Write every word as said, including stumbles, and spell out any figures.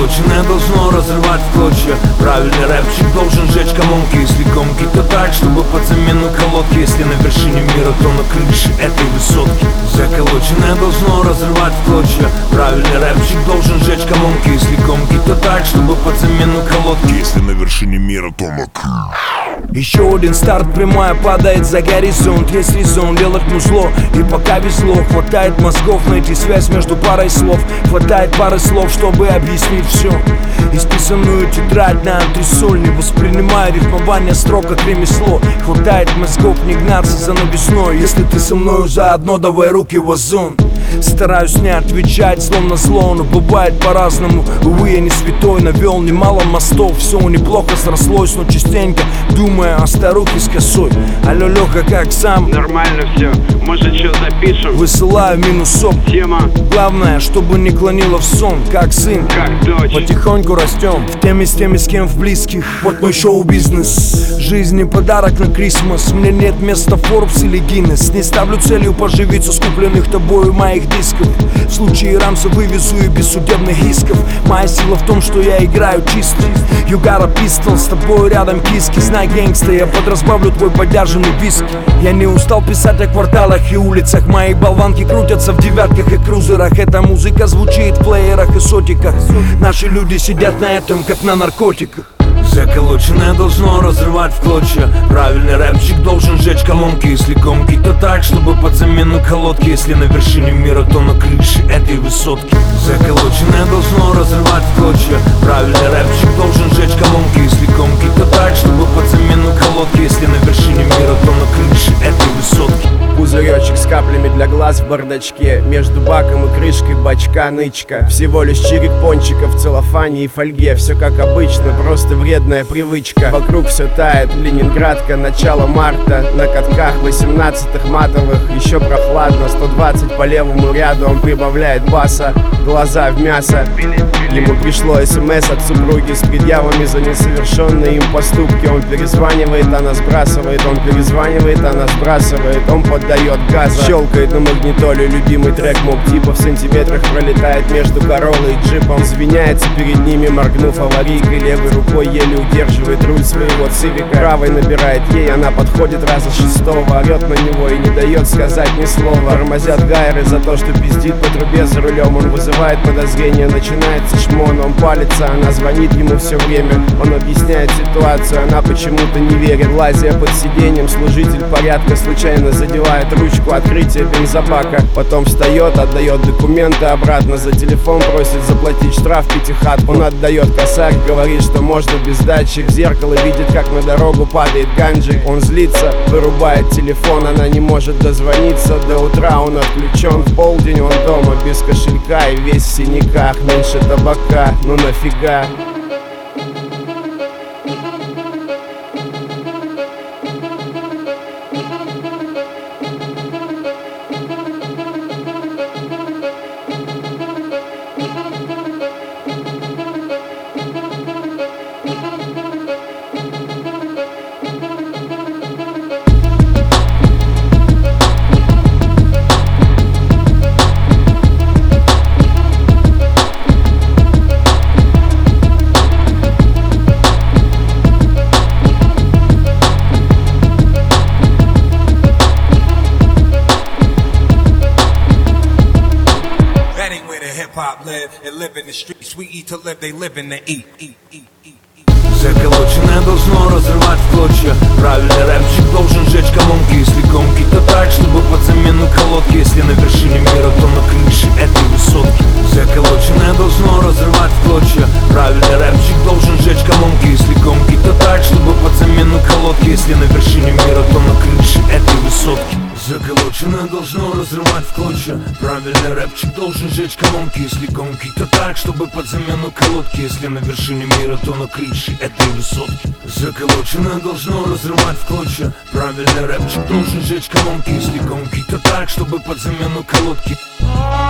Заколоченное должно разрывать в клочья. Правильный рэпчик должен жечь колонки. Если гонки, то так, чтобы под замену колодки. Если на вершине мира, то на крыше этой высотки. Заколоченное должно разрывать в клочья. Правильный рэпчик должен жечь колонки. Если гонки, то так, чтобы под замену колодки. Если на вершине мира, то на крыше. Еще один старт, прямая падает за горизонт. Есть резон делать музло, и пока везло. Хватает мозгов найти связь между парой слов. Хватает пары слов, чтобы объяснить все. Исписанную тетрадь на антресоль. Не воспринимая рифмование строк как ремесло. Хватает мозгов не гнаться за навесной. Если ты со мною заодно, давай руки в озон. Стараюсь не отвечать, словно зло, но бывает по-разному. Увы, я не святой, навел немало мостов. Все неплохо срослось, но частенько думая о старухе с косой. Алло, Лёха, как сам? Нормально все, может что запишем? Высылаю минусок. Тема, главное, чтобы не клонило в сон. Как сын, как дочь. Потихоньку растем, в теме с теми, с кем в близких. Вот мой шоу-бизнес. Жизни подарок на Крисмас. Мне нет места Forbes или Guinness. Не ставлю целью поживиться с купленных тобою моих дисков. В случае рамса вывезу и без судебных исков. Моя сила в том, что я играю чисто. You got a pistol, с тобой рядом киски. Знай, гэнгста, я подразбавлю твой подержанный виски. Я не устал писать о кварталах и улицах. Мои болванки крутятся в девятках и крузерах. Эта музыка звучит в плеерах и сотиках. Наши люди сидят на этом, как на наркотиках. Заколоченное должно разрывать в клочья. Правильный рэпчик должен жечь колонки. Если гонки, то так, чтобы под замену колодки. Если на вершине мира, то на крыше этой высотки. Заколоченное должно разрывать в клочья. Правильный рэпчик должен жечь колонки. Если гонки, то так, чтобы под замену колодки. Если на вершине мира, то на крыше этой высотки. Пузыречек с каплями для глаз в бардачке. Между баком и крышкой бачка нычка. Всего лишь чирик пончиков в целлофане и фольге. Все как обычно, просто вредная привычка. Вокруг все тает, Ленинградка, начало марта. На катках восемнадцатых матовых еще прохладно. Сто двадцать по левому ряду, он прибавляет баса. Глаза в мясо. Ему пришло смс от супруги с предъявами за несовершенные им поступки. Он перезванивает, она сбрасывает. Он перезванивает, она сбрасывает. Он поддает газа. Щелкает на магнитоле любимый трек Моб Типа. В сантиметрах пролетает между Короллой и джипом. Звеняется перед ними, моргнув аварийкой. Левой рукой еле удерживает руль своего цивика. Правой набирает ей, она подходит раза шестого. Орет на него и не дает сказать ни слова. Тормозят гайры за то, что пиздит по трубе за рулем. Он вызывает подозрение, начинается шмон. Он палится, она звонит ему все время. Он объясняет ситуацию, она почему-то не верит. Лазя под сиденьем, служитель порядка случайно задевает ручку открытия бензобака. Потом встает, отдает документы обратно. За телефон просит заплатить штраф пятихатку. Он отдает косарь, говорит, что можно без датчик. В зеркало видит, как на дорогу падает ганджик. Он злится, вырубает телефон. Она не может дозвониться. До утра он отключен. В полдень он дома без кошелька и весь в синяках. Меньше табака, ну нафига. And live in the streets, we eat to live, they live in the eat, eat, eat, eat. Заколоченное должно разрывать в клочья. Правильный рэпчик должен жечь колонки. Если гонки, то так, чтобы под замену колодки. Если на вершине мира, то на крыше этой высотки. Заколоченное должно разрывать в клочья. Правильный рэпчик должен жечь колонки. Если гонки, то так, чтобы под замену колодки. Если на вершине мира, то на крыше этой высотки. Заколоченное должно разрывать в клочья. Правильный рэпчик должен жечь колонки. Если гонки, то так, чтобы под замену колодки. Если на вершине мира, то на крыше этой высотки. Заколоченное должно разрывать в клочья. Правильный рэпчик должен жечь колонки. Если гонки, то так, чтобы под замену колодки.